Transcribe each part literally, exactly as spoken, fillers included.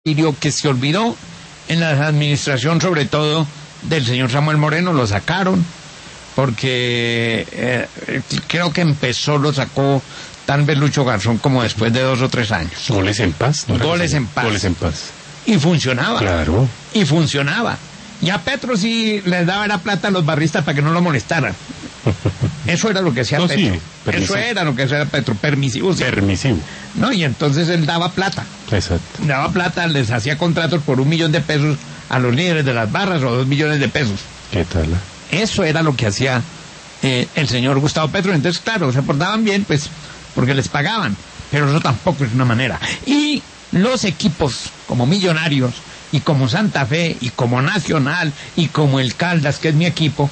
que se olvidó en la administración, sobre todo del señor Samuel Moreno, lo sacaron, porque eh, creo que empezó, lo sacó tal vez Lucho Garzón como después de dos o tres años. Goles en paz. ¿No? Goles en paz. Goles en paz. Y funcionaba. Claro. Y funcionaba. Y a Petro sí les daba la plata a los barristas para que no lo molestaran. Eso era lo que hacía no, Petro. Sí, Eso era lo que hacía Petro, permisivo. Sí. Permisivo. No, y entonces él daba plata. Exacto. Daba plata, les hacía contratos por un millón de pesos a los líderes de las barras o dos millones de pesos. ¿Qué tal? Eso era lo que hacía eh, el señor Gustavo Petro. Entonces, claro, se portaban bien, pues, porque les pagaban. Pero eso tampoco es una manera. Y los equipos como Millonarios y como Santa Fe y como Nacional y como el Caldas, que es mi equipo,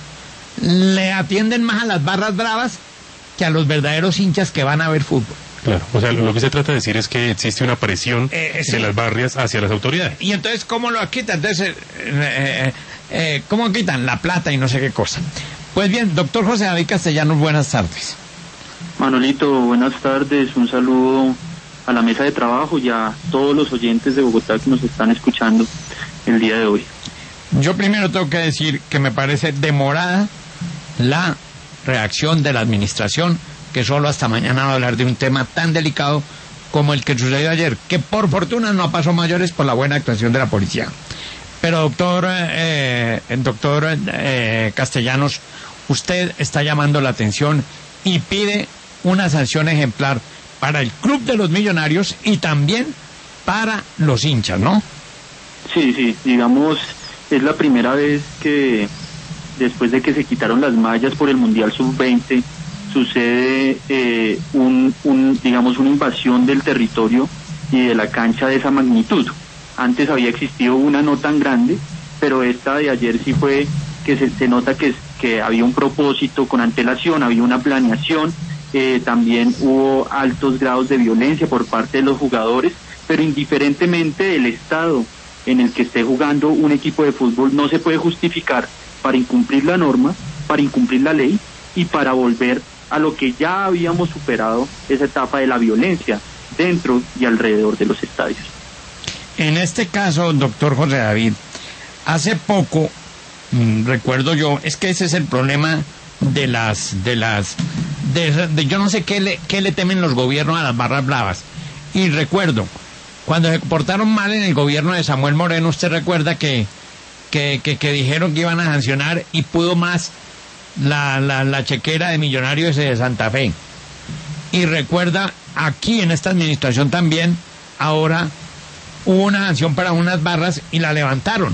le atienden más a las barras bravas que a los verdaderos hinchas que van a ver fútbol. Claro, o sea, lo que se trata de decir es que existe una presión eh, sí. de las barrias hacia las autoridades. Y entonces, ¿cómo lo quitan? Entonces, eh, eh, eh, ¿cómo quitan? La plata y no sé qué cosa. Pues bien, doctor José David Castellanos, buenas tardes. Manolito, buenas tardes, un saludo a la mesa de trabajo y a todos los oyentes de Bogotá que nos están escuchando el día de hoy. Yo primero tengo que decir que me parece demorada la reacción de la administración, que solo hasta mañana va a hablar de un tema tan delicado como el que sucedió ayer, que por fortuna no pasó mayores por la buena actuación de la policía. Pero doctor, eh, doctor eh, Castellanos, usted está llamando la atención y pide una sanción ejemplar para el Club de los Millonarios y también para los hinchas, ¿no? Sí, sí, digamos, es la primera vez que después de que se quitaron las mallas por el Mundial sub veinte, sucede eh, un, un, digamos, una invasión del territorio y de la cancha de esa magnitud. Antes había existido una no tan grande, pero esta de ayer sí fue que se, se nota que, que había un propósito con antelación, había una planeación. Eh, también hubo altos grados de violencia por parte de los jugadores, pero indiferentemente del estado en el que esté jugando un equipo de fútbol, no se puede justificar para incumplir la norma, para incumplir la ley y para volver a lo que ya habíamos superado, esa etapa de la violencia dentro y alrededor de los estadios. En este caso, doctor José David, hace poco, mmm, recuerdo yo, es que ese es el problema de las, de las, de, de yo no sé qué le, qué le temen los gobiernos a las barras bravas. Y recuerdo, cuando se portaron mal en el gobierno de Samuel Moreno, usted recuerda que, que, que, que dijeron que iban a sancionar y pudo más la, la, la chequera de Millonarios de Santa Fe. Y recuerda, aquí en esta administración también, ahora hubo una sanción para unas barras y la levantaron.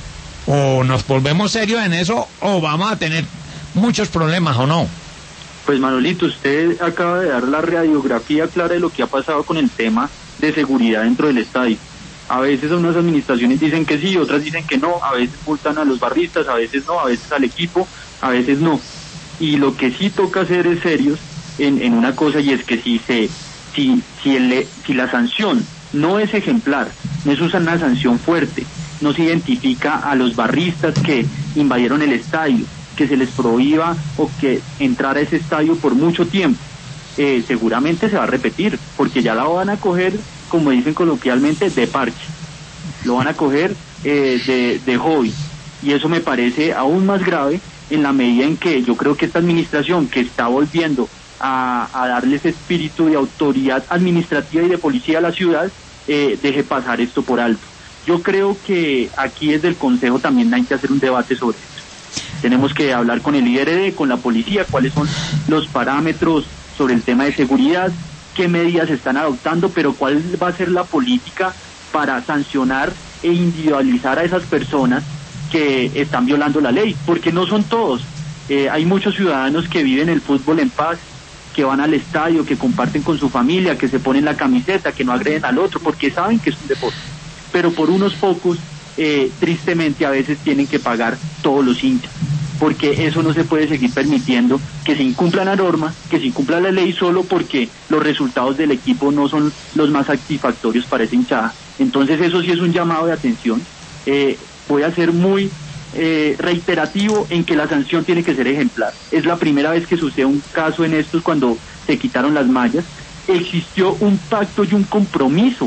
O nos volvemos serios en eso o vamos a tener muchos problemas, ¿o no? Pues Manolito, usted acaba de dar la radiografía clara de lo que ha pasado con el tema de seguridad dentro del estadio. A veces unas administraciones dicen que sí, otras dicen que no, a veces multan a los barristas, a veces no, a veces al equipo, a veces no. Y lo que sí toca hacer es serios en, en una cosa, y es que si se, si, si, el, si la sanción no es ejemplar, no es una sanción fuerte, no se identifica a los barristas que invadieron el estadio, que se les prohíba o que entrar a ese estadio por mucho tiempo, eh, seguramente se va a repetir, porque ya la van a coger, como dicen coloquialmente, de parche, lo van a coger eh, de, de hobby, y eso me parece aún más grave en la medida en que yo creo que esta administración que está volviendo a, a darle ese espíritu de autoridad administrativa y de policía a la ciudad, eh, deje pasar esto por alto. Yo creo que aquí desde el Consejo también hay que hacer un debate sobre esto. Tenemos que hablar con el I R D, con la policía, cuáles son los parámetros sobre el tema de seguridad, qué medidas se están adoptando, pero cuál va a ser la política para sancionar e individualizar a esas personas que están violando la ley, porque no son todos. Eh, hay muchos ciudadanos que viven el fútbol en paz, que van al estadio, que comparten con su familia, que se ponen la camiseta, que no agreden al otro, porque saben que es un deporte. Pero por unos pocos, eh, tristemente a veces tienen que pagar todos los hinchas, porque eso no se puede seguir permitiendo, que se incumpla la norma, que se incumpla la ley solo porque los resultados del equipo no son los más satisfactorios para esa hinchada. Entonces eso sí es un llamado de atención. Eh, voy a ser muy eh, reiterativo en que la sanción tiene que ser ejemplar. Es la primera vez que sucede un caso en estos cuando se quitaron las mallas. Existió un pacto y un compromiso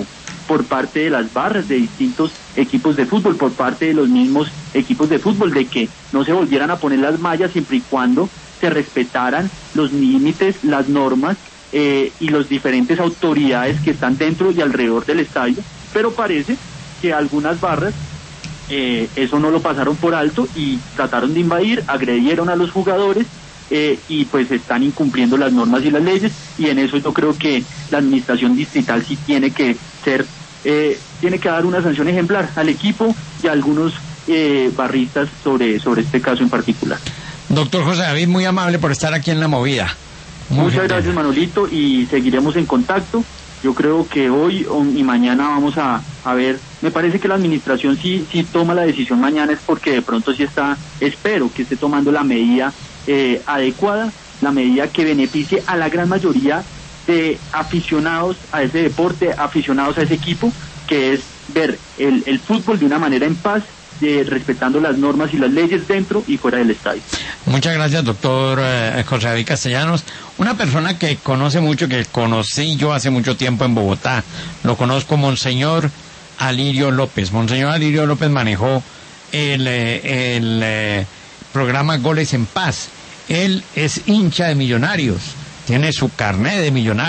por parte de las barras de distintos equipos de fútbol, por parte de los mismos equipos de fútbol, de que no se volvieran a poner las mallas siempre y cuando se respetaran los límites, las normas eh, y las diferentes autoridades que están dentro y alrededor del estadio, pero parece que algunas barras eh, eso no lo pasaron por alto y trataron de invadir, agredieron a los jugadores eh, y pues están incumpliendo las normas y las leyes, y en eso yo creo que la administración distrital sí tiene que ser, eh, tiene que dar una sanción ejemplar al equipo y a algunos eh, barristas sobre, sobre este caso en particular. Doctor José David, muy amable por estar aquí en La Movida. Muy Muchas gentil. gracias, Manolito, y seguiremos en contacto. Yo creo que hoy y mañana vamos a, a ver, me parece que la administración sí, sí toma la decisión mañana, es porque de pronto sí está, espero que esté tomando la medida eh, adecuada, la medida que beneficie a la gran mayoría de aficionados a ese deporte, aficionados a ese equipo, que es ver el, el fútbol de una manera en paz, de, respetando las normas y las leyes dentro y fuera del estadio. Muchas gracias, doctor eh, José David Castellanos. Una persona que conoce mucho, que conocí yo hace mucho tiempo en Bogotá. Lo conozco, Monseñor Alirio López. Monseñor Alirio López manejó el, eh, el eh, programa Goles en Paz. Él es hincha de Millonarios. Tiene su carnet de Millonarios.